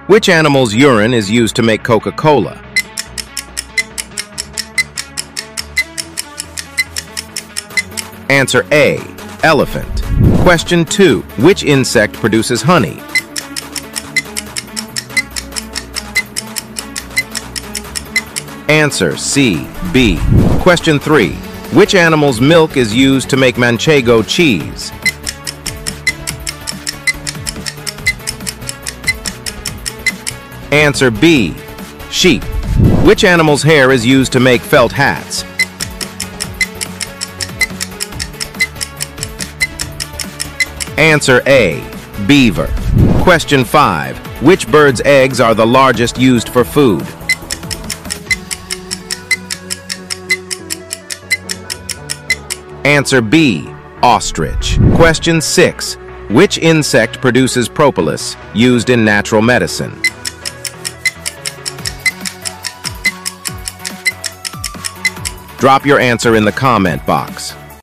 Which animal's urine is used to make Coca-Cola? Answer A, elephant. Question 2. Which insect produces honey? Answer C, bee. Question 3. Which animal's milk is used to make Manchego cheese? Answer B, sheep. Which animal's hair is used to make felt hats? Answer A, beaver. Question 5. Which bird's eggs are the largest used for food? Answer B, ostrich. Question 6. Which insect produces propolis, used in natural medicine? Drop your answer in the comment box.